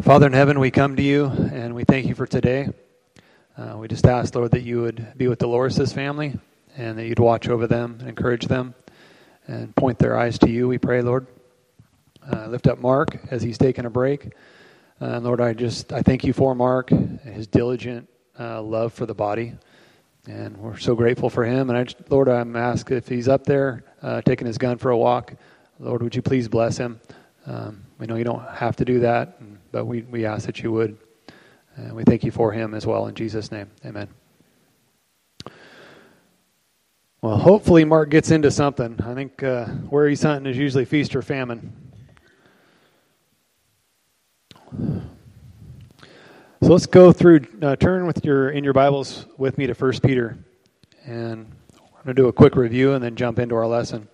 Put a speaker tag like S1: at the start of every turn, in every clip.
S1: Father in heaven, we come to you and we thank you for today. We just ask, Lord, that you would be with Dolores' family and that you'd watch over them and encourage them and point their eyes to you, we pray, Lord. Lift up Mark as he's taking a break. Lord, I thank you for Mark, his diligent love for the body. And we're so grateful for him. And Lord, I'm asking if he's up there taking his gun for a walk, Lord, would you please bless him? We know you don't have to do that, but we ask that you would. And we thank you for him as well in Jesus' name. Amen. Well, hopefully Mark gets into something. I think where he's hunting is usually feast or famine. So let's go through, turn in your Bibles with me to 1 Peter. And I'm going to do a quick review and then jump into our lesson.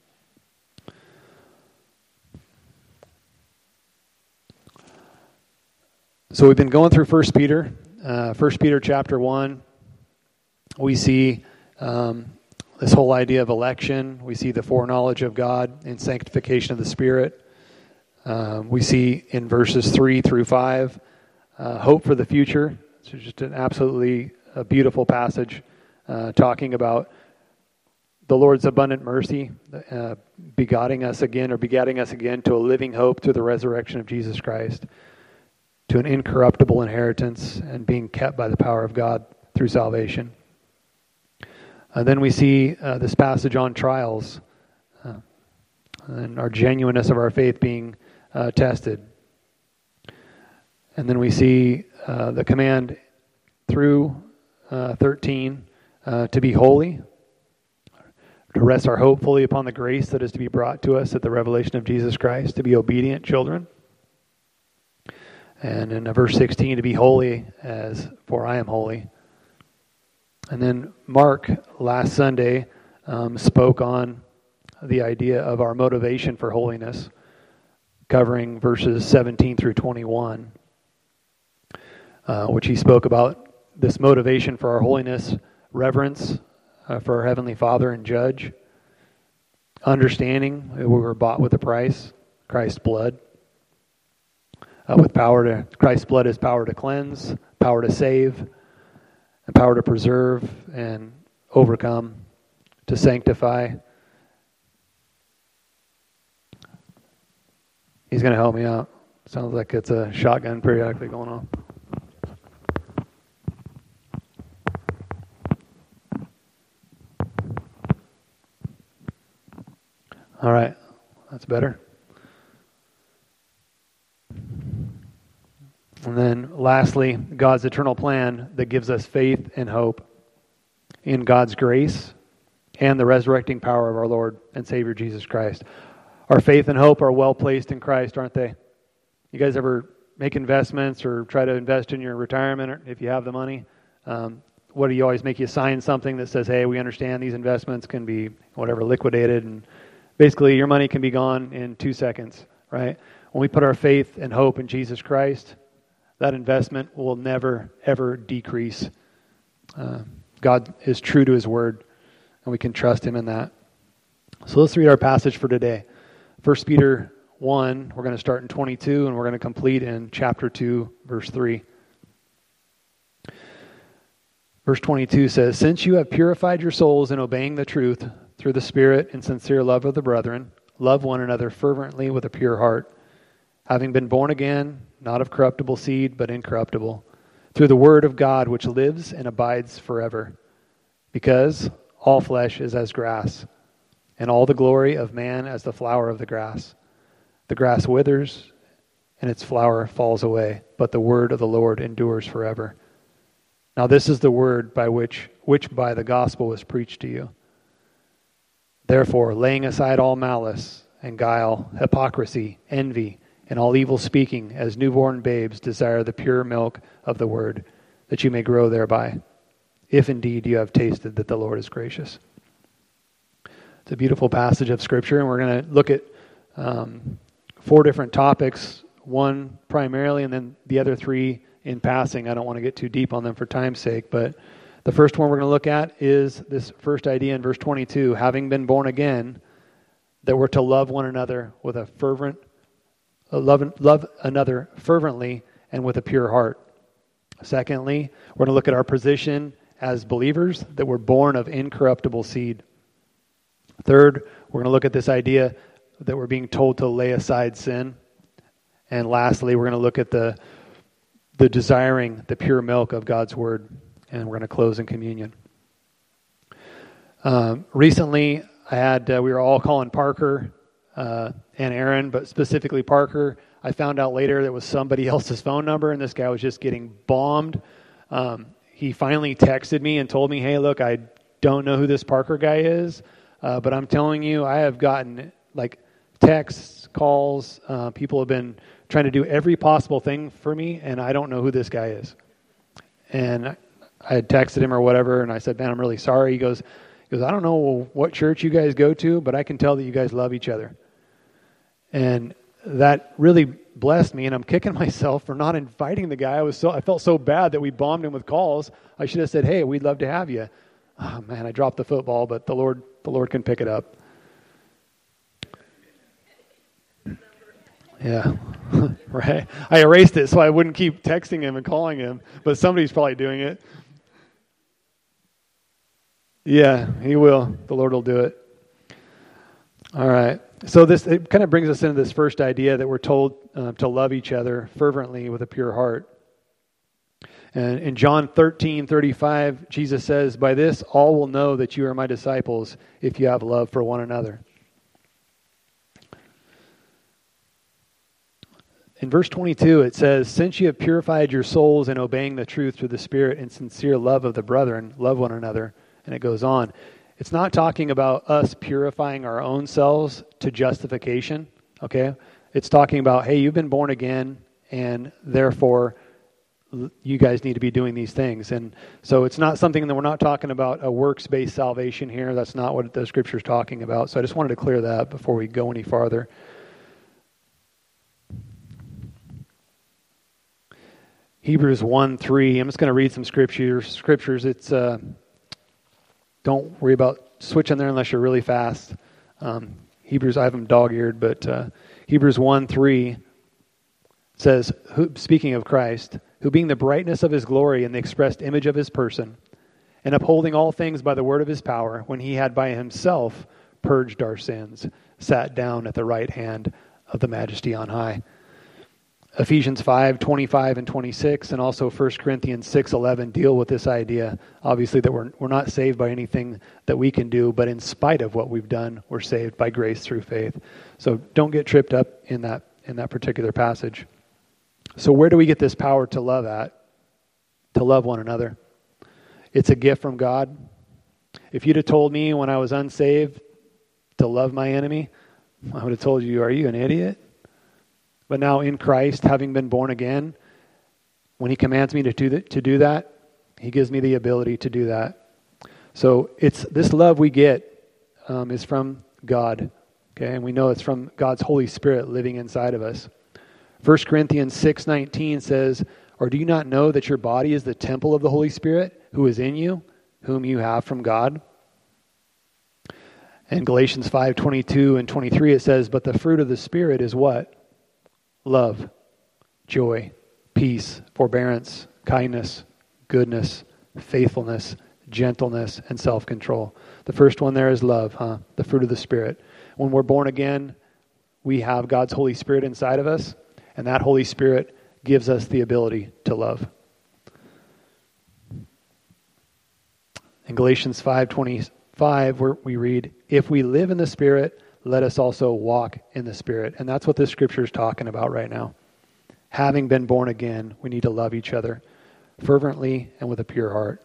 S1: So we've been going through 1 Peter. 1 Peter chapter 1, we see this whole idea of election. We see the foreknowledge of God and sanctification of the Spirit. We see in verses 3 through 5, hope for the future. It's just an absolutely beautiful passage talking about the Lord's abundant mercy, begatting us again to a living hope through the resurrection of Jesus Christ, to an incorruptible inheritance and being kept by the power of God through salvation. Then we see this passage on trials and our genuineness of our faith being tested. And then we see the command through 13 to be holy, to rest our hope fully upon the grace that is to be brought to us at the revelation of Jesus Christ, to be obedient children. And in verse 16, to be holy for I am holy. And then Mark last Sunday spoke on the idea of our motivation for holiness, covering verses 17 through 21, which he spoke about this motivation for our holiness, reverence for our Heavenly Father and Judge, understanding that we were bought with a price, Christ's blood, Christ's blood is power to cleanse, power to save, and power to preserve and overcome, to sanctify. He's going to help me out. Sounds like it's a shotgun periodically going on. All right, that's better. And then lastly, God's eternal plan that gives us faith and hope in God's grace and the resurrecting power of our Lord and Savior Jesus Christ. Our faith and hope are well placed in Christ, aren't they? You guys ever make investments or try to invest in your retirement, or if you have the money? What do you always make you sign something that says, hey, we understand these investments can be whatever liquidated, and basically your money can be gone in 2 seconds, right? When we put our faith and hope in Jesus Christ, that investment will never, ever decrease. God is true to His Word, and we can trust Him in that. So let's read our passage for today. 1 Peter 1, we're going to start in 22, and we're going to complete in chapter 2, verse 3. Verse 22 says, "Since you have purified your souls in obeying the truth through the Spirit and sincere love of the brethren, love one another fervently with a pure heart, having been born again, not of corruptible seed, but incorruptible, through the word of God which lives and abides forever. Because all flesh is as grass, and all the glory of man as the flower of the grass. The grass withers, and its flower falls away, but the word of the Lord endures forever. Now this is the word by which by the gospel was preached to you. Therefore, laying aside all malice and guile, hypocrisy, envy, and all evil speaking, as newborn babes desire the pure milk of the word, that you may grow thereby, if indeed you have tasted that the Lord is gracious." It's a beautiful passage of Scripture, and we're going to look at 4 different topics, one primarily, and then the other 3 in passing. I don't want to get too deep on them for time's sake, but the first one we're going to look at is this first idea in verse 22, having been born again, that we're to love one another with a fervent love another fervently and with a pure heart. Secondly, we're going to look at our position as believers, that we're born of incorruptible seed. Third, we're going to look at this idea that we're being told to lay aside sin. And lastly, we're going to look at the desiring the pure milk of God's Word. And we're going to close in communion. Recently, we were all calling Parker and Aaron, but specifically Parker. I found out later that it was somebody else's phone number, and this guy was just getting bombed. He finally texted me and told me, hey, look, I don't know who this Parker guy is, but I'm telling you, I have gotten texts, calls. People have been trying to do every possible thing for me, and I don't know who this guy is. And I had texted him or whatever, and I said, man, I'm really sorry. He goes, I don't know what church you guys go to, but I can tell that you guys love each other. And that really blessed me, and I'm kicking myself for not inviting the guy. I felt so bad that we bombed him with calls. I should have said, hey, we'd love to have you. Oh, man, I dropped the football, but the Lord can pick it up. Yeah, right. I erased it so I wouldn't keep texting him and calling him, but somebody's probably doing it. Yeah, he will. The Lord will do it. All right. So it kind of brings us into this first idea that we're told to love each other fervently with a pure heart. And in John 13:35, Jesus says, by this all will know that you are my disciples if you have love for one another. In verse 22, it says, since you have purified your souls in obeying the truth through the Spirit and sincere love of the brethren, love one another. And it goes on. It's not talking about us purifying our own selves to justification, okay? It's talking about, hey, you've been born again, and therefore you guys need to be doing these things. And so it's not something that we're not talking about a works-based salvation here. That's not what the Scripture is talking about. So I just wanted to clear that before we go any farther. Hebrews 1:3. I'm just going to read some scriptures. It's don't worry about switching there unless you're really fast. Hebrews, I have them dog-eared, but Hebrews 1:3 says, speaking of Christ, who being the brightness of his glory and the expressed image of his person, and upholding all things by the word of his power, when he had by himself purged our sins, sat down at the right hand of the majesty on high. Ephesians 5:25 and 26, and also 1 Corinthians 6:11 deal with this idea, obviously, that we're not saved by anything that we can do, but in spite of what we've done, we're saved by grace through faith. So don't get tripped up in that particular passage. So where do we get this power to love at? To love one another. It's a gift from God. If you'd have told me when I was unsaved to love my enemy, I would have told you, are you an idiot? But now in Christ, having been born again, when he commands me to do that, he gives me the ability to do that. So it's this love we get is from God, okay? And we know it's from God's Holy Spirit living inside of us. 1 Corinthians 6:19 says, or do you not know that your body is the temple of the Holy Spirit who is in you, whom you have from God? And Galatians 5:22 and 23 it says, but the fruit of the Spirit is what? Love, joy, peace, forbearance, kindness, goodness, faithfulness, gentleness, and self-control. The first one there is love, the fruit of the Spirit. When we're born again, we have God's Holy Spirit inside of us, and that Holy Spirit gives us the ability to love. In Galatians 5:25, where we read, if we live in the Spirit, let us also walk in the Spirit. And that's what this scripture is talking about right now. Having been born again, we need to love each other fervently and with a pure heart.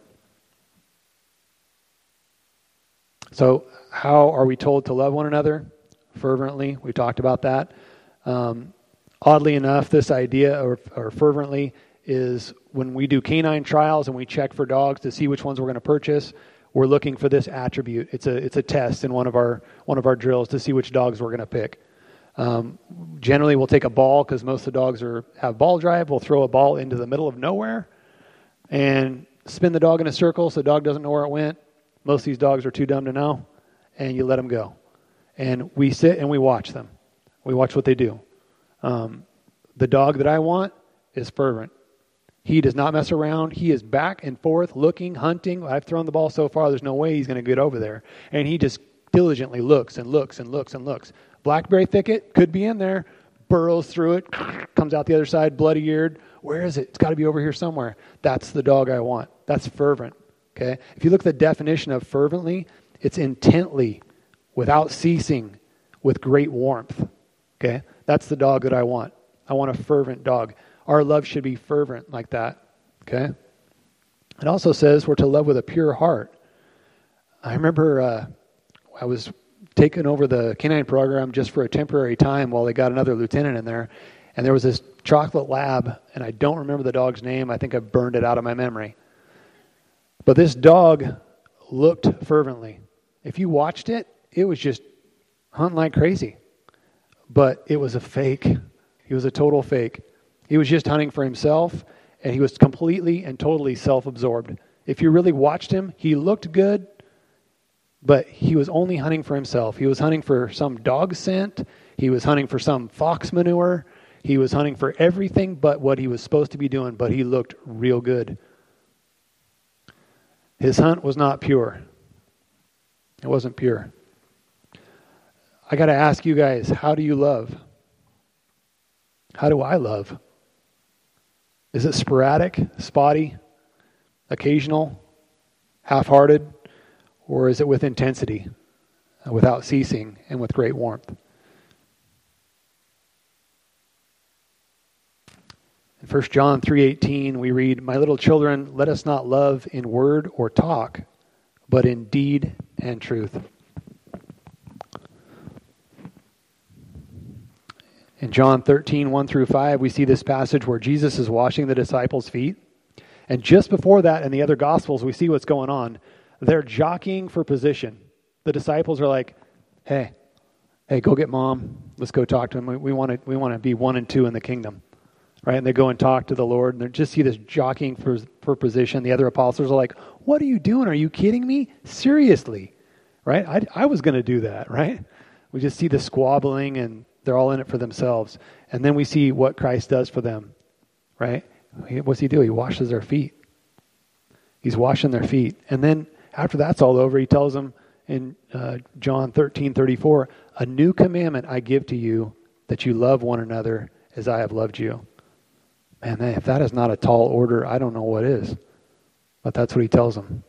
S1: So how are we told to love one another? Fervently. We talked about that. Oddly enough, this idea or fervently is when we do canine trials and we check for dogs to see which ones we're going to purchase. We're looking for this attribute. It's a test in one of our drills to see which dogs we're going to pick. Generally, we'll take a ball because most of the dogs have ball drive. We'll throw a ball into the middle of nowhere and spin the dog in a circle so the dog doesn't know where it went. Most of these dogs are too dumb to know, and you let them go. And we sit and we watch them. We watch what they do. The dog that I want is fervent. He does not mess around. He is back and forth, looking, hunting. I've thrown the ball so far, there's no way he's going to get over there. And he just diligently looks and looks and looks and looks. Blackberry thicket could be in there, burrows through it, comes out the other side, bloody-eared. Where is it? It's got to be over here somewhere. That's the dog I want. That's fervent. Okay? If you look at the definition of fervently, it's intently, without ceasing, with great warmth. Okay? That's the dog that I want. I want a fervent dog. Our love should be fervent like that. Okay? It also says we're to love with a pure heart. I remember I was taking over the canine program just for a temporary time while they got another lieutenant in there. And there was this chocolate lab, and I don't remember the dog's name. I think I burned it out of my memory. But this dog looked fervently. If you watched it, it was just hunting like crazy. But it was a fake. He was a total fake. He was just hunting for himself, and he was completely and totally self-absorbed. If you really watched him, he looked good, but he was only hunting for himself. He was hunting for some dog scent. He was hunting for some fox manure. He was hunting for everything but what he was supposed to be doing, but he looked real good. His hunt was not pure. It wasn't pure. I got to ask you guys, how do you love? How do I love? Is it sporadic, spotty, occasional, half-hearted, or is it with intensity, without ceasing, and with great warmth? In 1 John 3:18, we read, "My little children, let us not love in word or talk, but in deed and truth." In John 13:1-5, we see this passage where Jesus is washing the disciples' feet. And just before that, in the other Gospels, we see what's going on. They're jockeying for position. The disciples are like, hey, go get mom. Let's go talk to him. We want to be 1 and 2 in the kingdom. Right? And they go and talk to the Lord, and they just see this jockeying for position. The other apostles are like, what are you doing? Are you kidding me? Seriously. Right? I was going to do that, right? We just see the squabbling, and they're all in it for themselves. And then we see what Christ does for them, right? What's he do? He washes their feet. He's washing their feet. And then after that's all over, he tells them in John 13:34, "A new commandment I give to you, that you love one another as I have loved you." Man, if that is not a tall order, I don't know what is. But that's what he tells them.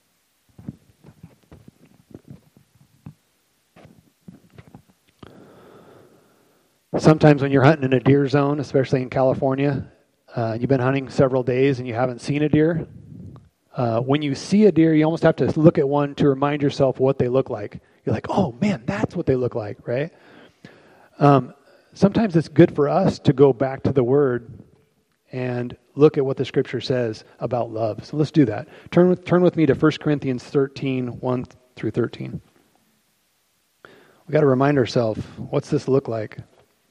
S1: Sometimes when you're hunting in a deer zone, especially in California, you've been hunting several days and you haven't seen a deer. When you see a deer, you almost have to look at one to remind yourself what they look like. You're like, oh man, that's what they look like, right? Sometimes it's good for us to go back to the Word and look at what the Scripture says about love. So let's do that. Turn with me to 1 Corinthians 13:1-13. We've got to remind ourselves, what's this look like?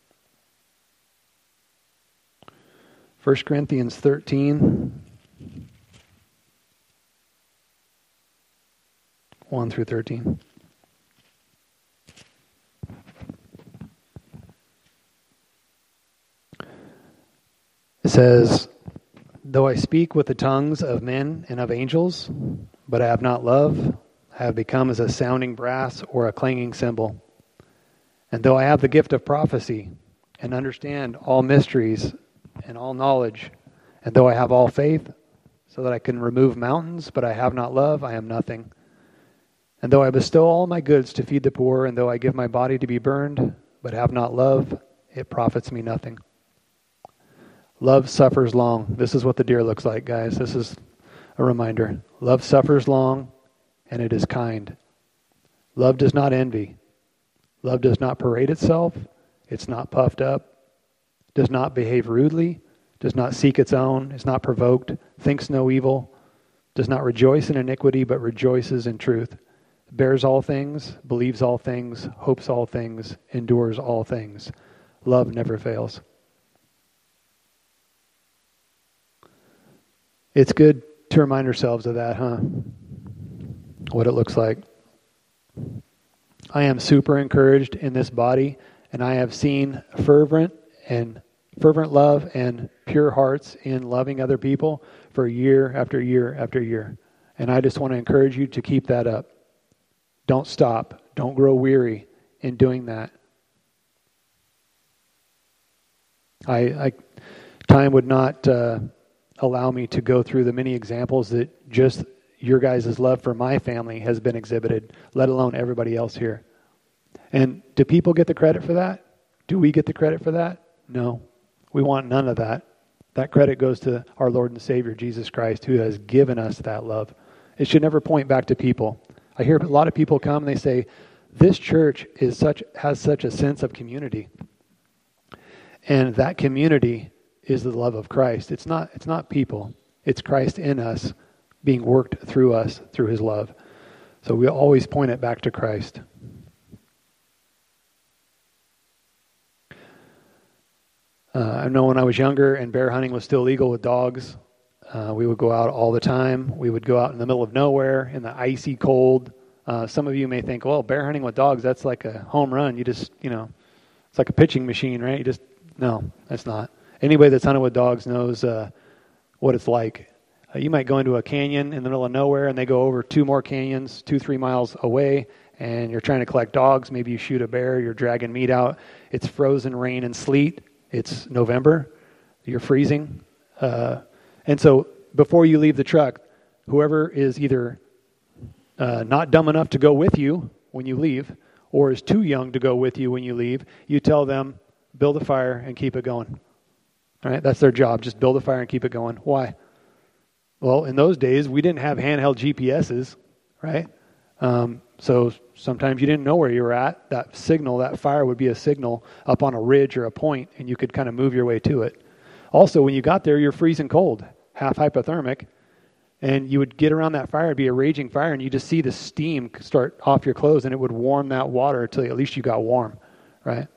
S1: 1 Corinthians 13, 1-13. It says, "Though I speak with the tongues of men and of angels, but I have not love, I have become as a sounding brass or a clanging cymbal. And though I have the gift of prophecy and understand all mysteries and all knowledge, and though I have all faith so that I can remove mountains, but I have not love, I am nothing. And though I bestow all my goods to feed the poor, and though I give my body to be burned, but have not love, it profits me nothing. Love suffers long." This is what the deer looks like, guys. This is a reminder. Love suffers long, and it is kind. Love does not envy. Love does not parade itself. It's not puffed up. Does not behave rudely. Does not seek its own. Is not provoked. Thinks no evil. Does not rejoice in iniquity, but rejoices in truth. Bears all things. Believes all things. Hopes all things. Endures all things. Love never fails. It's good to remind ourselves of that, huh? What it looks like. I am super encouraged in this body, and I have seen fervent and fervent love and pure hearts in loving other people for year after year after year. And I just want to encourage you to keep that up. Don't stop. Don't grow weary in doing that. Time would not allow me to go through the many examples that just your guys' love for my family has been exhibited, let alone everybody else here. And do people get the credit for that? Do we get the credit for that? No. We want none of that. That credit goes to our Lord and Savior, Jesus Christ, who has given us that love. It should never point back to people. I hear a lot of people come and they say, this church has such a sense of community. And that community is the love of Christ. It's not people. It's Christ in us being worked through us through his love. So we always point it back to Christ. I know when I was younger and bear hunting was still legal with dogs, we would go out all the time. We would go out in the middle of nowhere in the icy cold. Some of you may think, well, bear hunting with dogs, that's like a home run. You just, it's like a pitching machine, right? No, that's not. Anybody that's hunted with dogs knows what it's like. You might go into a canyon in the middle of nowhere and they go over 2 more canyons, 2-3 miles away, and you're trying to collect dogs. Maybe you shoot a bear, you're dragging meat out. It's frozen rain and sleet. It's November. You're freezing. And so before you leave the truck, whoever is either not dumb enough to go with you when you leave or is too young to go with you when you leave, you tell them, build a fire and keep it going. All right? That's their job. Just build a fire and keep it going. Why? Well, in those days, we didn't have handheld GPSs, right? So sometimes you didn't know where you were at. That signal, that fire would be a signal up on a ridge or a point, and you could kind of move your way to it. Also, when you got there, you're freezing cold, half hypothermic, and you would get around that fire, it'd be a raging fire, and you just see the steam start off your clothes, and it would warm that water until at least you got warm, right?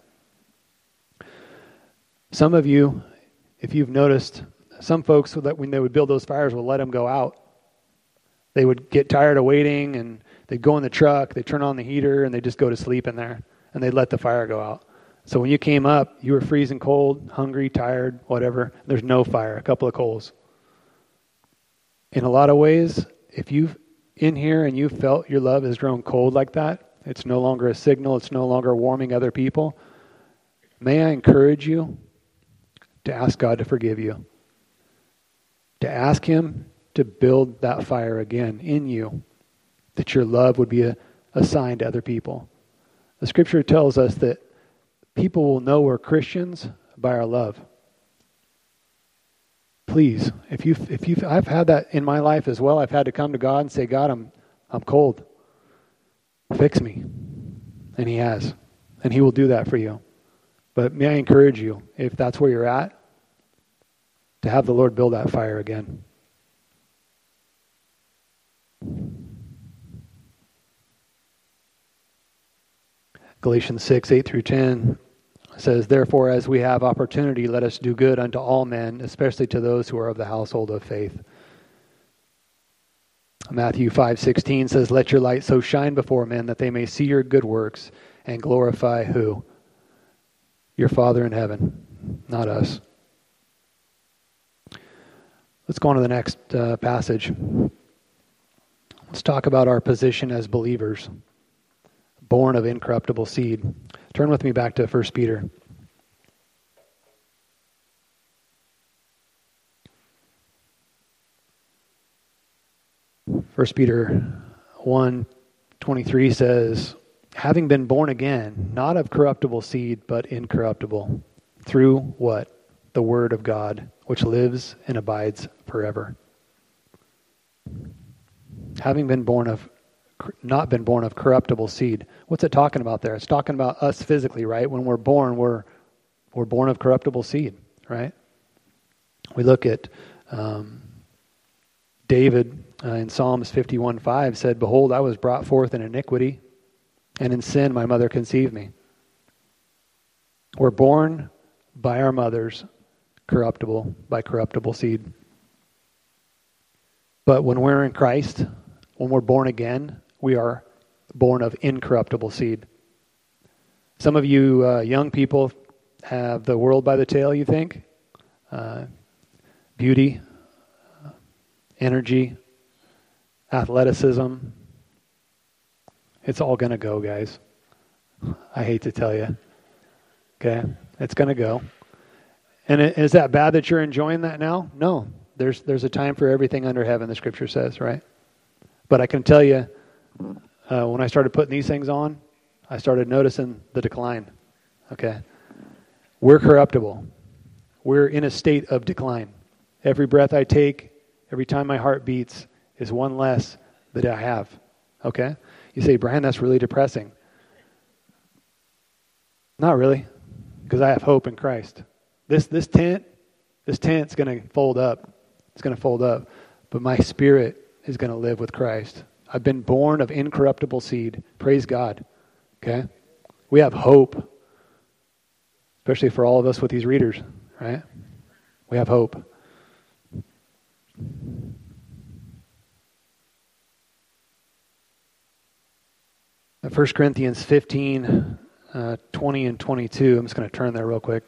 S1: Some of you, if you've noticed, some folks that when they would build those fires would let them go out. They would get tired of waiting, and they'd go in the truck, they'd turn on the heater, and they'd just go to sleep in there, and they'd let the fire go out. So when you came up, you were freezing cold, hungry, tired, whatever. There's no fire, a couple of coals. In a lot of ways, if you've in here and you felt your love has grown cold like that, it's no longer a signal, it's no longer warming other people, may I encourage you to ask God to forgive you. To ask him to build that fire again in you, that your love would be a sign to other people. The scripture tells us that people will know we're Christians by our love. Please, I've had that in my life as well. I've had to come to God and say, God, I'm cold. Fix me. And he has. And he will do that for you. But may I encourage you, if that's where you're at, to have the Lord build that fire again. Galatians 6:8-10 says, therefore, as we have opportunity, let us do good unto all men, especially to those who are of the household of faith. Matthew 5:16 says, let your light so shine before men that they may see your good works and glorify who? Your Father in heaven, not us. Let's go on to the next passage. Let's talk about our position as believers, born of incorruptible seed. Turn with me back to 1 Peter. 1 Peter 1:23 says, having been born again, not of corruptible seed, but incorruptible, through what? The Word of God, which lives and abides forever. Having been not been born of corruptible seed. What's it talking about there? It's talking about us physically, right? When we're born, we're born of corruptible seed, right? We look at David in Psalms 51:5 said, behold, I was brought forth in iniquity, and in sin my mother conceived me. We're born by our mothers corruptible, by corruptible seed. But when we're in Christ, when we're born again, we are born of incorruptible seed. Some of you young people, have the world by the tail, you think? Beauty, energy, athleticism. It's all going to go, guys. I hate to tell you. Okay? It's going to go. And is that bad that you're enjoying that now? No. There's a time for everything under heaven, the Scripture says, right? But I can tell you, when I started putting these things on, I started noticing the decline. Okay? We're corruptible. We're in a state of decline. Every breath I take, every time my heart beats, is one less that I have. Okay? You say, Brian, that's really depressing. Not really, because I have hope in Christ. This tent's going to fold up. It's going to fold up. But my spirit is going to live with Christ. I've been born of incorruptible seed. Praise God. Okay? We have hope. Especially for all of us with these readers, right? We have hope. 1 Corinthians 15, 20 and 22. I'm just going to turn there real quick.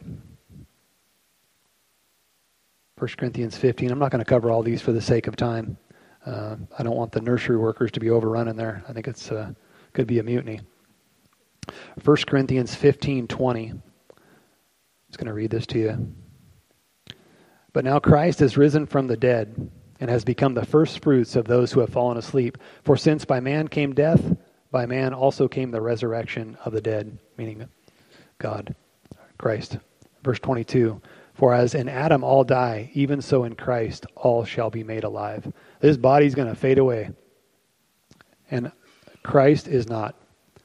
S1: 1 Corinthians 15. I'm not going to cover all these for the sake of time. I don't want the nursery workers to be overrun in there. I think it's could be a mutiny. 1 Corinthians 15, 20. I'm just going to read this to you. But now Christ is risen from the dead and has become the first fruits of those who have fallen asleep. For since by man came death, by man also came the resurrection of the dead, meaning God, Christ. Verse 22, for as in Adam all die, even so in Christ all shall be made alive. This body's going to fade away, and Christ is not.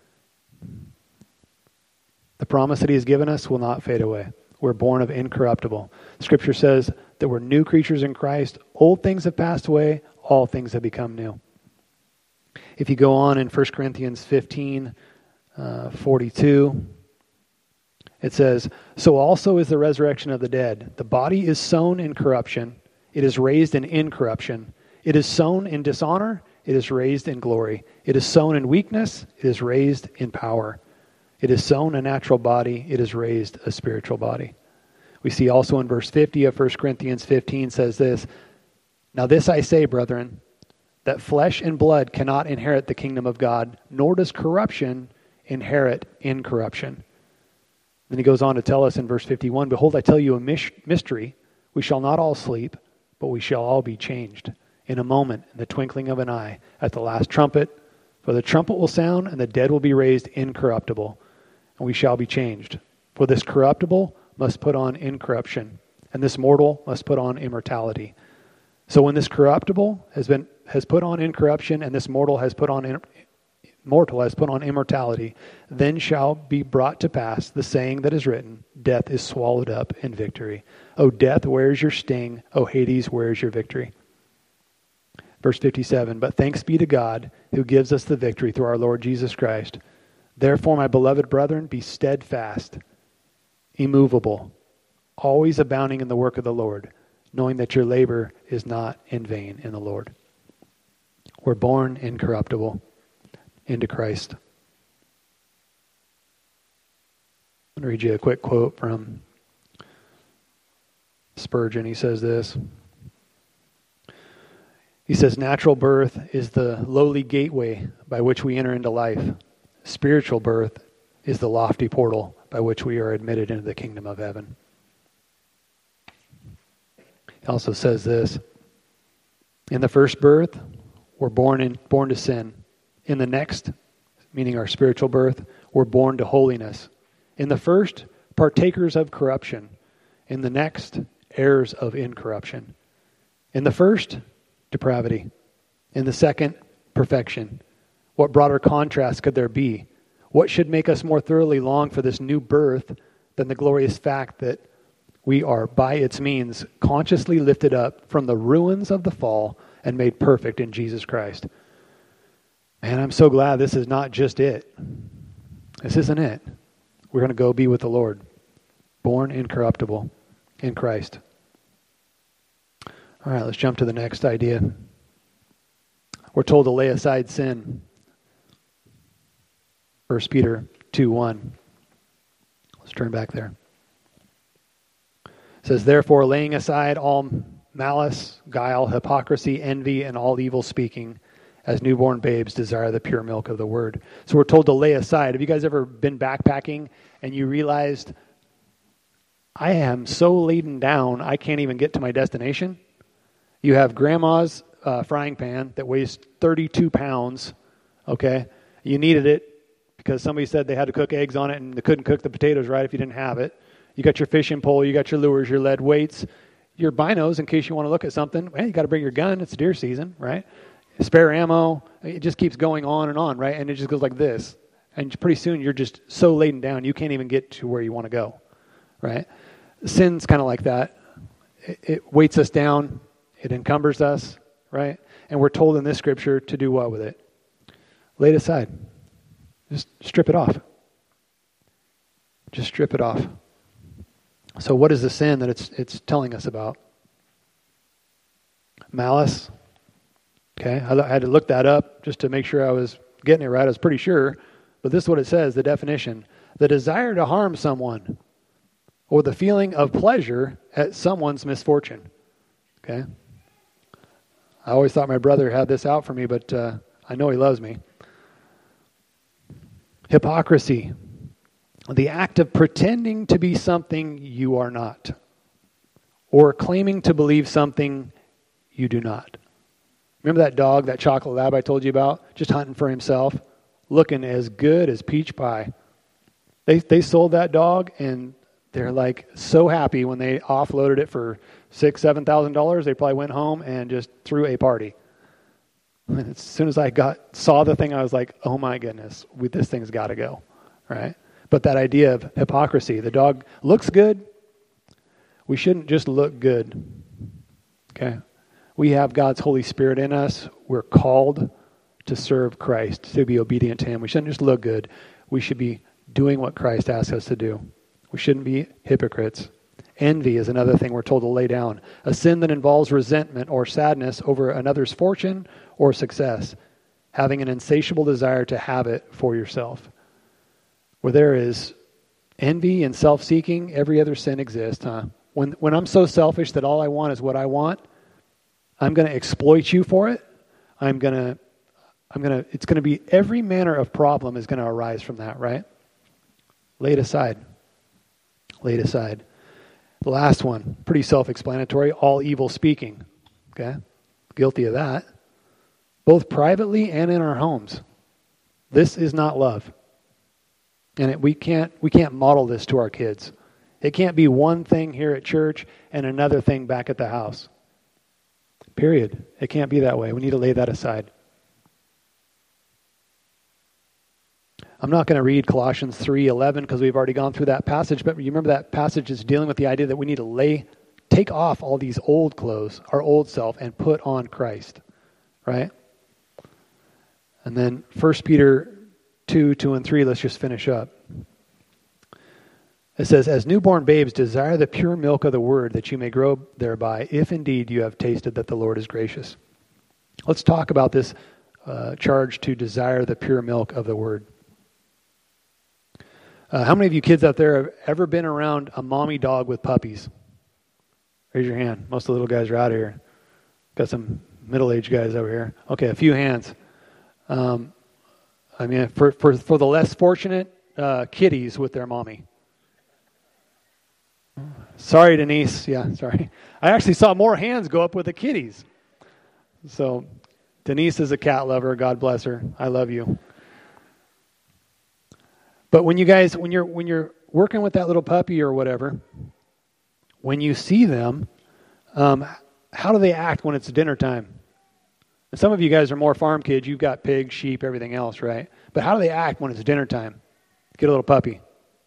S1: The promise that he has given us will not fade away. We're born of incorruptible. Scripture says that we're new creatures in Christ. Old things have passed away. All things have become new. If you go on in 1 Corinthians 15, 42, it says, so also is the resurrection of the dead. The body is sown in corruption. It is raised in incorruption. It is sown in dishonor. It is raised in glory. It is sown in weakness. It is raised in power. It is sown a natural body. It is raised a spiritual body. We see also in verse 50 of 1 Corinthians 15 says this, now this I say, brethren, that flesh and blood cannot inherit the kingdom of God, nor does corruption inherit incorruption. Then he goes on to tell us in verse 51, behold, I tell you a mystery. We shall not all sleep, but we shall all be changed in a moment, in the twinkling of an eye, at the last trumpet. For the trumpet will sound, and the dead will be raised incorruptible, and we shall be changed. For this corruptible must put on incorruption, and this mortal must put on immortality. So when this corruptible has put on incorruption, and this mortal has put on immortality, then shall be brought to pass the saying that is written, death is swallowed up in victory. O death, where is your sting? O Hades, where is your victory? Verse 57, but thanks be to God who gives us the victory through our Lord Jesus Christ. Therefore, my beloved brethren, be steadfast, immovable, always abounding in the work of the Lord, knowing that your labor is not in vain in the Lord. We're born incorruptible into Christ. I'm going to read you a quick quote from Spurgeon. He says this. He says, natural birth is the lowly gateway by which we enter into life. Spiritual birth is the lofty portal by which we are admitted into the kingdom of heaven. He also says this, in the first birth, we're born to sin. In the next, meaning our spiritual birth, we're born to holiness. In the first, partakers of corruption. In the next, heirs of incorruption. In the first, depravity. In the second, perfection. What broader contrast could there be? What should make us more thoroughly long for this new birth than the glorious fact that we are, by its means, consciously lifted up from the ruins of the fall and made perfect in Jesus Christ? Man, I'm so glad this is not just it. This isn't it. We're going to go be with the Lord, born incorruptible in Christ. All right, let's jump to the next idea. We're told to lay aside sin. 1 Peter 2:1. Let's turn back there. says, therefore, laying aside all malice, guile, hypocrisy, envy, and all evil speaking, as newborn babes desire the pure milk of the word. So we're told to lay aside. Have you guys ever been backpacking and you realized, I am so laden down, I can't even get to my destination? You have grandma's frying pan that weighs 32 pounds, okay? You needed it because somebody said they had to cook eggs on it and they couldn't cook the potatoes right if you didn't have it. You got your fishing pole, you got your lures, your lead weights, your binos in case you want to look at something. Well, you got to bring your gun. It's deer season, right? Spare ammo. It just keeps going on and on, right? And it just goes like this. And pretty soon you're just so laden down you can't even get to where you want to go, right? Sin's kind of like that. It weights us down. It encumbers us, right? And we're told in this scripture to do what with it? Lay it aside. Just strip it off. Just strip it off. So what is the sin that it's telling us about? Malice. Okay, I had to look that up just to make sure I was getting it right. I was pretty sure. But this is what it says, the definition. The desire to harm someone or the feeling of pleasure at someone's misfortune. Okay? I always thought my brother had this out for me, but I know he loves me. Hypocrisy. The act of pretending to be something you are not, or claiming to believe something you do not. Remember that dog, that chocolate lab I told you about? Just hunting for himself, looking as good as peach pie. They sold that dog, and they're like so happy when they offloaded it for $6,000-$7,000. They probably went home and just threw a party. And as soon as I saw the thing, I was like, oh my goodness, this thing's got to go, right? But that idea of hypocrisy, the dog looks good. We shouldn't just look good. Okay? We have God's Holy Spirit in us. We're called to serve Christ, to be obedient to Him. We shouldn't just look good. We should be doing what Christ asks us to do. We shouldn't be hypocrites. Envy is another thing we're told to lay down. A sin that involves resentment or sadness over another's fortune or success. Having an insatiable desire to have it for yourself. Where there is envy and self-seeking, every other sin exists, huh? When I'm so selfish that all I want is what I want, I'm going to exploit you for it. It's going to be every manner of problem is going to arise from that, right? Lay it aside. Lay it aside. The last one, pretty self-explanatory, all evil speaking. Okay? Guilty of that. Both privately and in our homes. This is not love. And we can't model this to our kids. It can't be one thing here at church and another thing back at the house. Period. It can't be that way. We need to lay that aside. I'm not going to read Colossians 3:11 because we've already gone through that passage, but you remember that passage is dealing with the idea that we need to take off all these old clothes, our old self, and put on Christ. Right? And then 1 Peter 2 and 3, let's just finish up. It says, as newborn babes, desire the pure milk of the word that you may grow thereby, if indeed you have tasted that the Lord is gracious. Let's talk about this charge to desire the pure milk of the word. How many of you kids out there have ever been around a mommy dog with puppies? Raise your hand. Most of the little guys are out of here. Got some middle-aged guys over here. Okay, a few hands. For the less fortunate, kitties with their mommy. Sorry, Denise. Yeah, sorry. I actually saw more hands go up with the kitties. So, Denise is a cat lover. God bless her. I love you. But when you're working with that little puppy or whatever, when you see them, how do they act when it's dinner time? And some of you guys are more farm kids. You've got pigs, sheep, everything else, right? But how do they act when it's dinner time? Get a little puppy.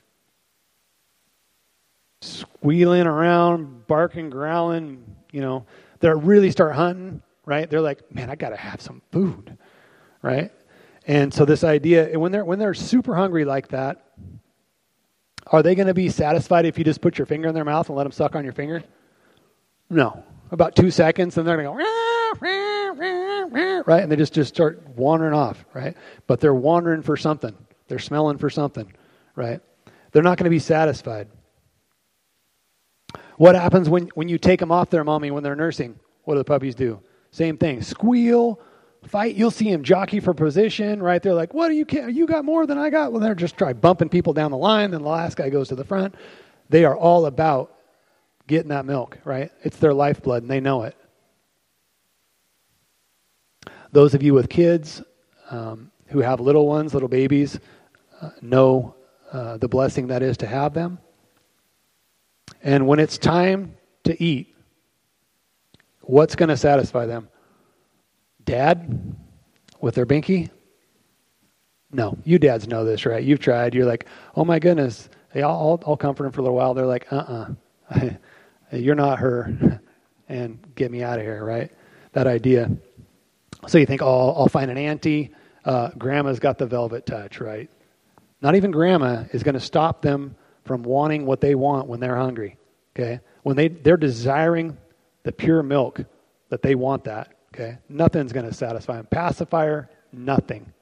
S1: Squealing around, barking, growling, they really start hunting, right? They're like, man, I got to have some food, right? And so this idea, when they're super hungry like that, are they going to be satisfied if you just put your finger in their mouth and let them suck on your finger? No. About 2 seconds, and they're going to go, right? And they just start wandering off, right? But they're wandering for something. They're smelling for something, right? They're not going to be satisfied. What happens when you take them off their mommy when they're nursing? What do the puppies do? Same thing. Squeal, fight. You'll see them jockey for position, right? They're like, what do you got more than I got? Well, they're just try bumping people down the line. Then the last guy goes to the front. They are all about getting that milk, right? It's their lifeblood, and they know it. Those of you with kids who have little ones, little babies, know the blessing that is to have them. And when it's time to eat, what's going to satisfy them? Dad with their binky? No, you dads know this, right? You've tried. You're like, oh my goodness. Hey, I'll comfort them for a little while. They're like, you're not her, and get me out of here, right? That idea. So you think, oh, I'll find an auntie. Grandma's got the velvet touch, right? Not even grandma is going to stop them from wanting what they want when they're hungry, okay? When they're desiring the pure milk, that they want that, okay? Nothing's going to satisfy them. Pacifier, nothing.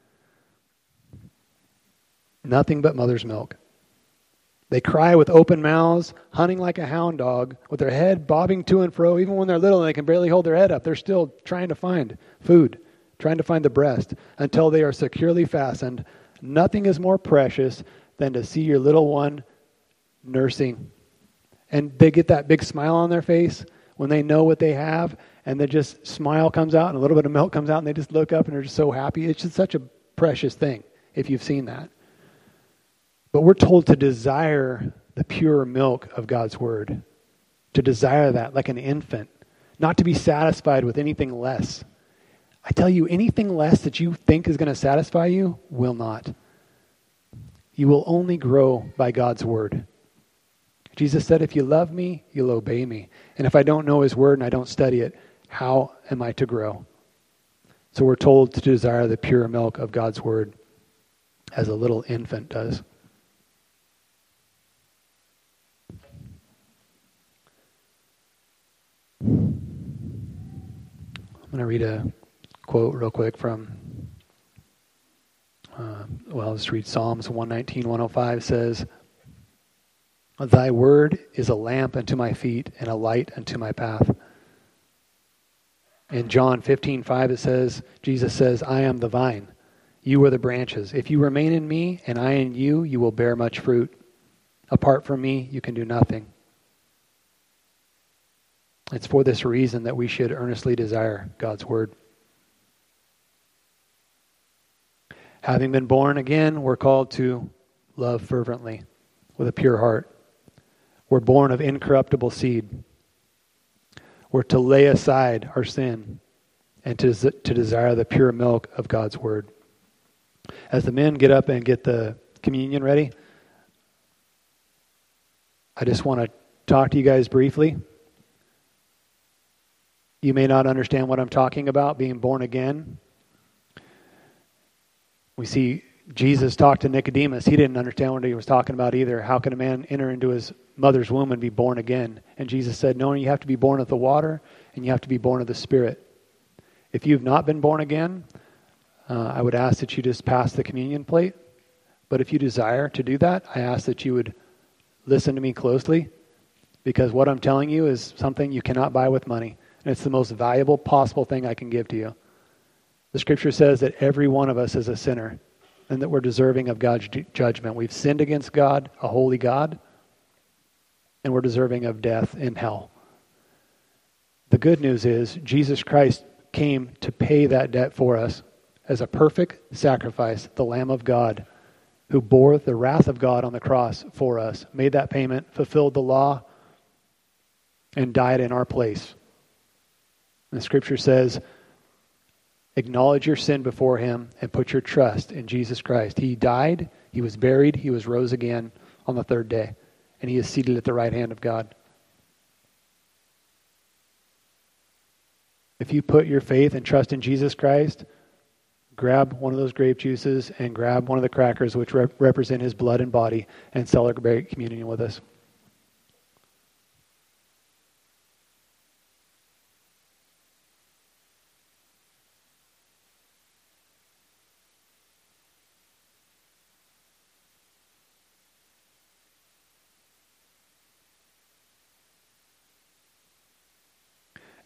S1: Nothing but mother's milk. They cry with open mouths, hunting like a hound dog, with their head bobbing to and fro. Even when they're little and they can barely hold their head up, they're still trying to find food, trying to find the breast, until they are securely fastened. Nothing is more precious than to see your little one nursing. And they get that big smile on their face when they know what they have, and they just smile comes out and a little bit of milk comes out and they just look up and they're just so happy. It's just such a precious thing if you've seen that. But we're told to desire the pure milk of God's word, to desire that like an infant, not to be satisfied with anything less. I tell you, anything less that you think is going to satisfy you will not. You will only grow by God's word. Jesus said, if you love me, you'll obey me. And if I don't know his word and I don't study it, how am I to grow? So we're told to desire the pure milk of God's word as a little infant does. I'm going to read a quote real quick from, I'll just read Psalms 119, 105 says, thy word is a lamp unto my feet and a light unto my path. In John 15:5 it says, Jesus says, I am the vine, you are the branches. If you remain in me and I in you, you will bear much fruit. Apart from me, you can do nothing. It's for this reason that we should earnestly desire God's word. Having been born again, we're called to love fervently with a pure heart. We're born of incorruptible seed. We're to lay aside our sin and to desire the pure milk of God's word. As the men get up and get the communion ready, I just want to talk to you guys briefly. You may not understand what I'm talking about, being born again. We see Jesus talk to Nicodemus. He didn't understand what he was talking about either. How can a man enter into his mother's womb and be born again? And Jesus said, no, you have to be born of the water and you have to be born of the Spirit. If you've not been born again, I would ask that you just pass the communion plate. But if you desire to do that, I ask that you would listen to me closely, because what I'm telling you is something you cannot buy with money. And it's the most valuable possible thing I can give to you. The scripture says that every one of us is a sinner and that we're deserving of God's judgment. We've sinned against God, a holy God, and we're deserving of death in hell. The good news is Jesus Christ came to pay that debt for us as a perfect sacrifice, the Lamb of God, who bore the wrath of God on the cross for us, made that payment, fulfilled the law, and died in our place. The scripture says, acknowledge your sin before him and put your trust in Jesus Christ. He died, he was buried, he was rose again on the third day, and he is seated at the right hand of God. If you put your faith and trust in Jesus Christ, grab one of those grape juices and grab one of the crackers which represent his blood and body and celebrate communion with us.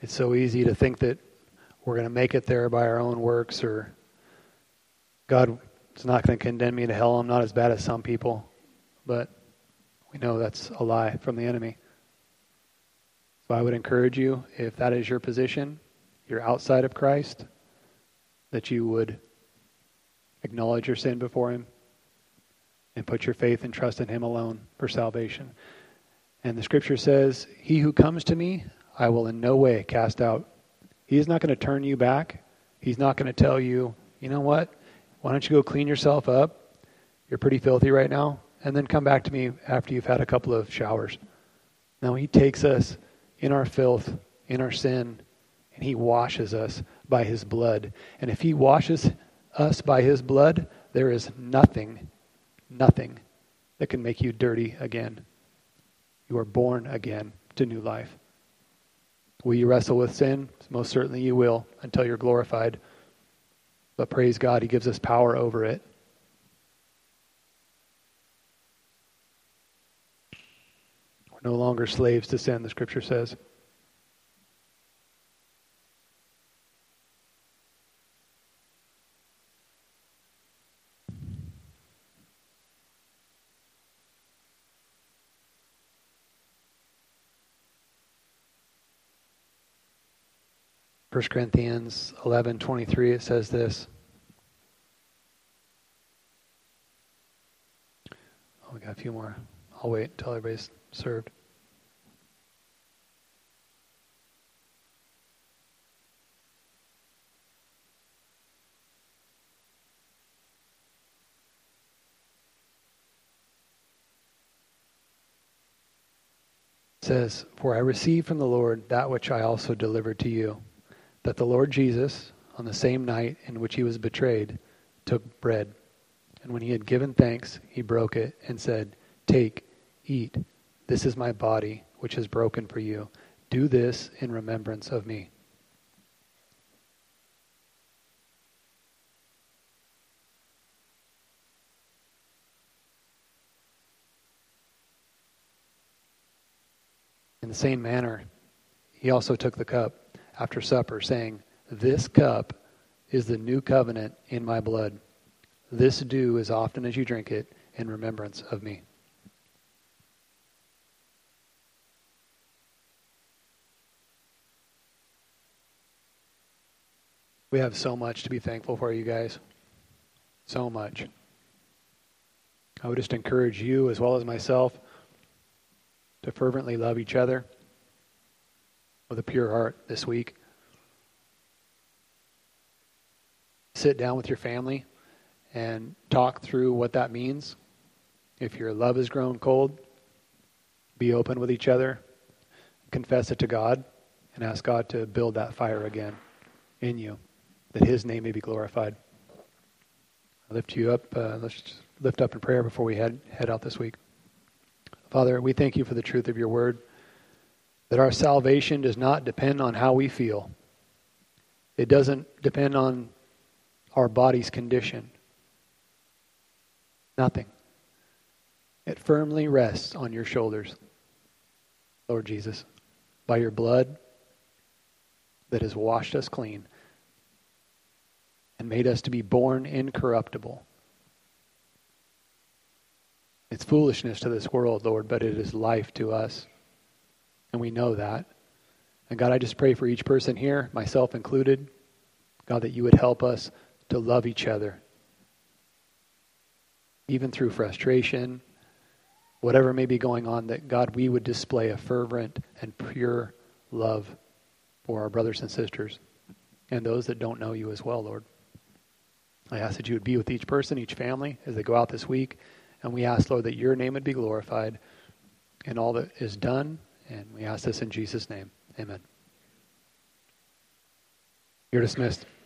S1: It's so easy to think that we're going to make it there by our own works, or God is not going to condemn me to hell. I'm not as bad as some people. But we know that's a lie from the enemy. So I would encourage you, if that is your position, you're outside of Christ, that you would acknowledge your sin before Him and put your faith and trust in Him alone for salvation. And the Scripture says, "He who comes to me, I will in no way cast out." He is not going to turn you back. He's not going to tell you, you know what, why don't you go clean yourself up? You're pretty filthy right now. And then come back to me after you've had a couple of showers. No, He takes us in our filth, in our sin, and He washes us by His blood. And if He washes us by His blood, there is nothing that can make you dirty again. You are born again to new life. Will you wrestle with sin? Most certainly you will, until you're glorified. But praise God, He gives us power over it. We're no longer slaves to sin, the Scripture says. First Corinthians 11:23, it says this. Oh, we got a few more. I'll wait until everybody's served. It says, "For I received from the Lord that which I also delivered to you, that the Lord Jesus, on the same night in which He was betrayed, took bread. And when He had given thanks, He broke it and said, 'Take, eat. This is my body, which is broken for you. Do this in remembrance of me.'" In the same manner, He also took the cup after supper, saying, "This cup is the new covenant in my blood. This do as often as you drink it in remembrance of me." We have so much to be thankful for, you guys. So much. I would just encourage you, as well as myself, to fervently love each other with a pure heart this week. Sit down with your family and talk through what that means. If your love has grown cold, be open with each other, confess it to God, and ask God to build that fire again in you, that His name may be glorified. I lift you up. Let's just lift up in prayer before we head out this week. Father, we thank You for the truth of Your word, that our salvation does not depend on how we feel. It doesn't depend on our body's condition. Nothing. It firmly rests on Your shoulders, Lord Jesus, by Your blood that has washed us clean and made us to be born incorruptible. It's foolishness to this world, Lord, but it is life to us. And we know that. And God, I just pray for each person here, myself included, God, that You would help us to love each other. Even through frustration, whatever may be going on, that God, we would display a fervent and pure love for our brothers and sisters and those that don't know You as well, Lord. I ask that You would be with each person, each family, as they go out this week. And we ask, Lord, that Your name would be glorified in all that is done. And we ask this in Jesus' name. Amen. You're dismissed.